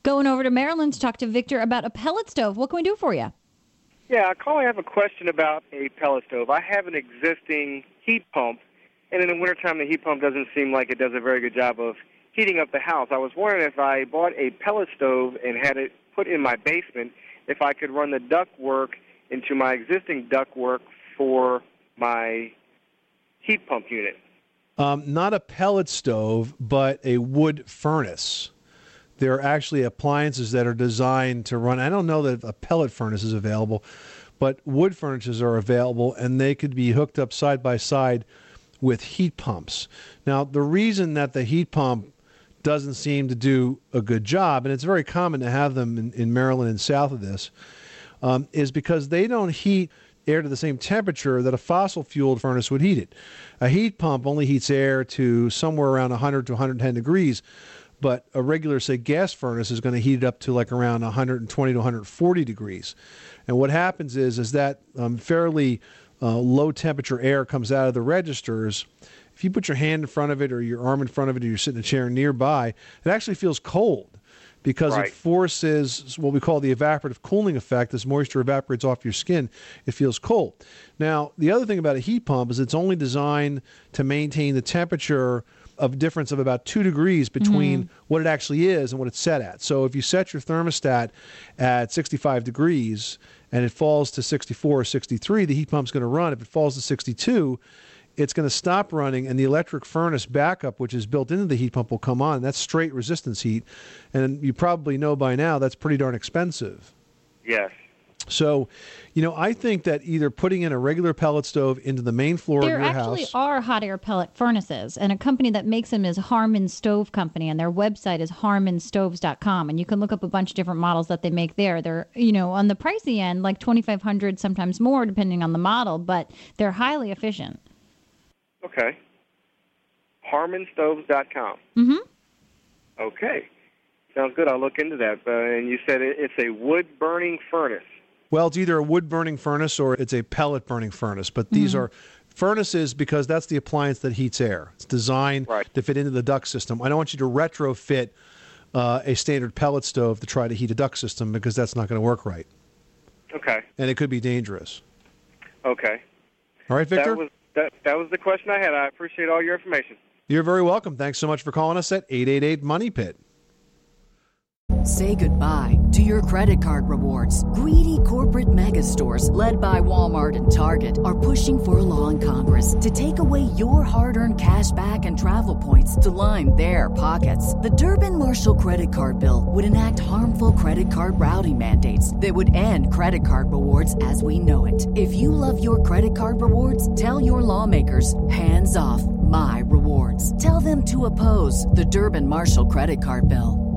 Going over to Maryland to talk to Victor about a pellet stove. What can we do for you? Yeah, I have a question about a pellet stove. I have an existing heat pump, and in the wintertime, the heat pump doesn't seem like it does a very good job of heating up the house. I was wondering if I bought a pellet stove and had it put in my basement, if I could run the ductwork into my existing ductwork for my heat pump unit. Not a pellet stove, but a wood furnace. There are actually appliances that are designed to run. I don't know that a pellet furnace is available, but wood furnaces are available, and they could be hooked up side by side with heat pumps. Now, the reason that the heat pump doesn't seem to do a good job, and it's very common to have them in Maryland and south of this, is because they don't heat air to the same temperature that a fossil-fueled furnace would heat it. A heat pump only heats air to somewhere around 100 to 110 degrees, but a regular, say, gas furnace is going to heat it up to like around 120 to 140 degrees. And what happens is that fairly low-temperature air comes out of the registers. If you put your hand in front of it or your arm in front of it or you're sitting in a chair nearby, it actually feels cold because It forces what we call the evaporative cooling effect. As moisture evaporates off your skin, it feels cold. Now, the other thing about a heat pump is it's only designed to maintain the temperature of difference of about 2 degrees between what it actually is and what it's set at. So if you set your thermostat at 65 degrees and it falls to 64 or 63, the heat pump's going to run. If it falls to 62, it's going to stop running, and the electric furnace backup, which is built into the heat pump, will come on. That's straight resistance heat. And you probably know by now that's pretty darn expensive. Yes. So, I think that either putting in a regular pellet stove into the main floor of your house. There actually are hot air pellet furnaces, and a company that makes them is Harmon Stove Company, and their website is harmonstoves.com, and you can look up a bunch of different models that they make there. They're, on the pricey end, like $2,500, sometimes more, depending on the model, but they're highly efficient. Okay. harmonstoves.com. Mm-hmm. Okay. Sounds good. I'll look into that. And you said it's a wood-burning furnace. Well, it's either a wood-burning furnace or it's a pellet-burning furnace. But these are furnaces because that's the appliance that heats air. It's designed to fit into the duct system. I don't want you to retrofit a standard pellet stove to try to heat a duct system because that's not going to work right. Okay. And it could be dangerous. Okay. All right, Victor? That was the question I had. I appreciate all your information. You're very welcome. Thanks so much for calling us at 888-MONEY-PIT. Say goodbye to your credit card rewards. Greedy corporate mega stores, led by Walmart and Target, are pushing for a law in Congress to take away your hard-earned cash back and travel points to line their pockets. The Durbin-Marshall credit card bill would enact harmful credit card routing mandates that would end credit card rewards as we know it. If you love your credit card rewards, tell your lawmakers, hands off my rewards. Tell them to oppose the Durbin-Marshall credit card bill.